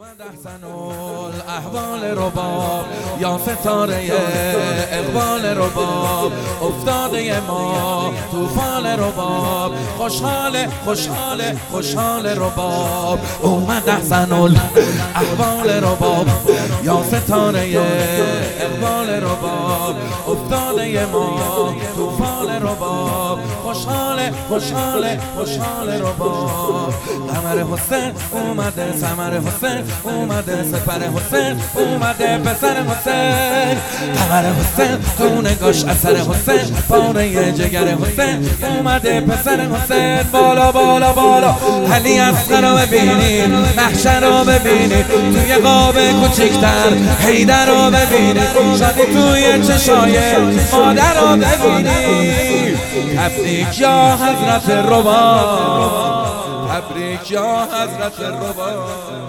اومد احسن الاحوال رباب یا ستاره اقبال رباب افتاده ما طوفان رباب خوشحال خوشحال خوشحال رباب اومد احسن الاحوال رباب یا ستاره اقبال رباب افتاده ما طوفان رباب خوشحال خوشحال خوشحال رباب قمر حسین اومده ثمر حسین اومده سپر حسین اومده پسر حسین قمر حسین تو نگاش اثر حسین پاره جگر حسین اومده پسر حسین بالا بالا بالا علی اصغر رو ببینید محشر رو ببینید توی قاب کوچیکتر حیدر رو ببینید شادی توی چشای مادر رو ببینید تبریک یا حضرت رباب تبریک یا حضرت رباب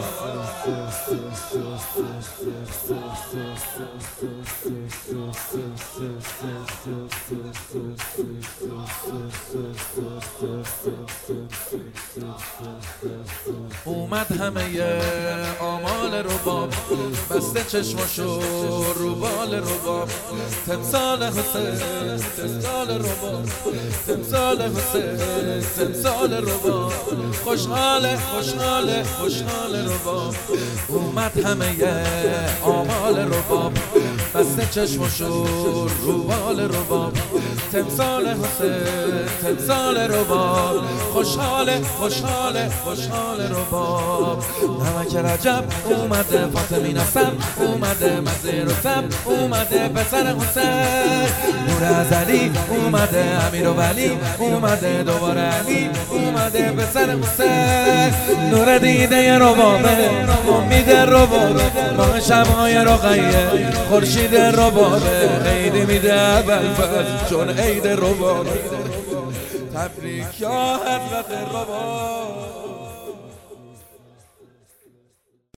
اومد همه آمال رباب بسته چشمشو رو بال رباب تمثال حسین تمثال رباب تمثال حسین تمثال رباب خوشحال خوشحال خوشحال رباب اومد همه آمال رباب بسته چشمشو رو بال رباب تمثال حسین تمثال رباب خوشحال خوشحال خوشحال رباب نمک رجب اومده فاطمی نسب اومده مزیر و سب اومده پسر حسین نور ازلی اومده امیر و ولی اومده دوباره علی اومده پسر حسین نور دیده ربابه امید ربابه ماه شبهای رقیه خورشید ربابه عید میده ابوالفضل چون عید ربابه تبریک یا حضرت رباب.